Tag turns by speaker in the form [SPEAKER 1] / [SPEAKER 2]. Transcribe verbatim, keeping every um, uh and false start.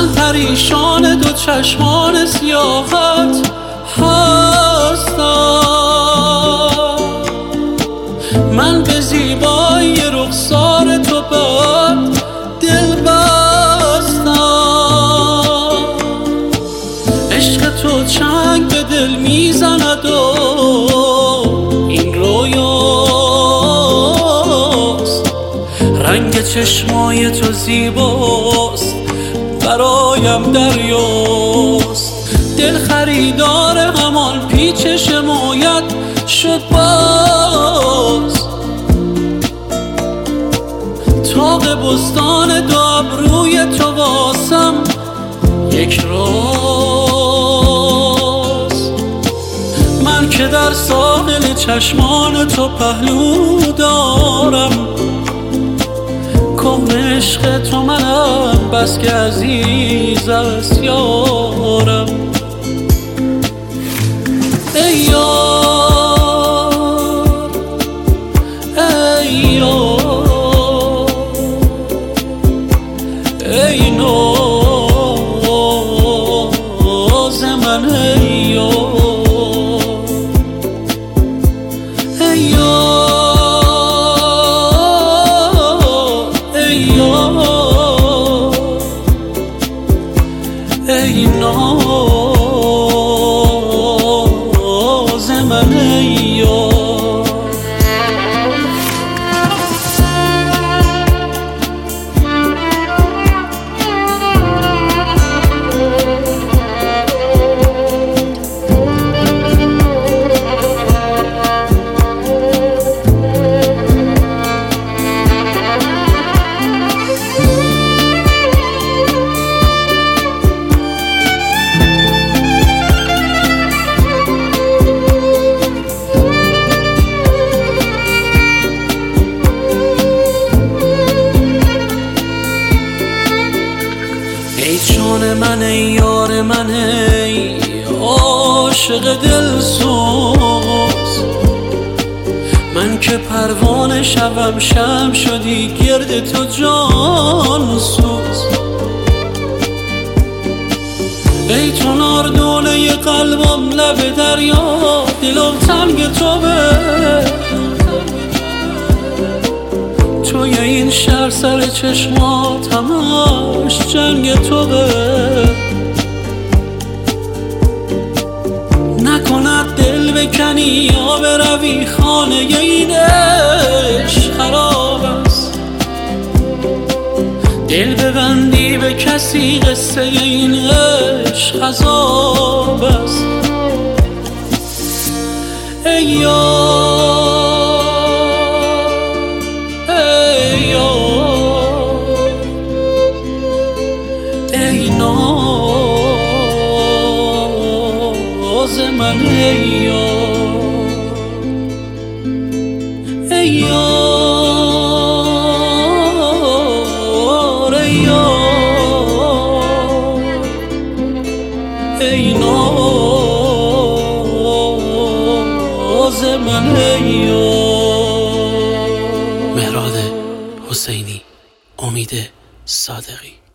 [SPEAKER 1] من پریشان دو چشمان سیاهت هستم، من به زیبایی رخسار تو بد دل بستم. عشق تو چنگ به دل میزند و این رویاست، رنگ چشمای تو زیباست برایم دریاست. دل خریدار همان پیچ شمایت شد باز، طاق بستان دو ابروی تو واسم یک راز. من که در ساحل چشمان تو پهلو دارم، کهن عشق تو منم بس که عزیز است یارم. ای یار ای یار ای ناز من ای یار ای یار ای یار ای ناز من ای یار. ای جان من ای یار من ای عاشق دل سوز، من که پروانه شبم شم شدی گرد تو جان سوز. ای تو ناردونه قلبم لب دریا، دلم تنگ تو به توی این شهر سر چشمات همش جنگ تو به. نکند دل بکنی یا بروی خانه این عشق خراب است، دل ببندی به کسی قصه این عشق عذاب است. ای یار ای ناز من ای یار ای یار ای یار ای ناز من ای یار. مهراد حسینی، امید صادقی.